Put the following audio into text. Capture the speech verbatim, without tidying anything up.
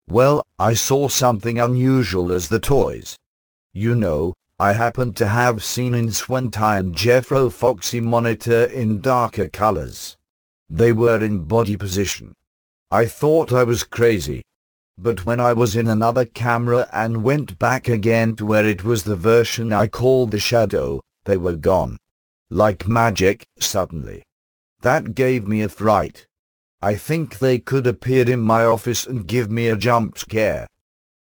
Well, I saw something unusual as the toys. You know, I happened to have seen in Swinty and Jeffro Foxy monitor in darker colors. They were in body position. I thought I was crazy. But when I was in another camera and went back again to where it was the version I called the shadow, they were gone. Like magic, suddenly. That gave me a fright. I think they could appear in my office and give me a jump scare.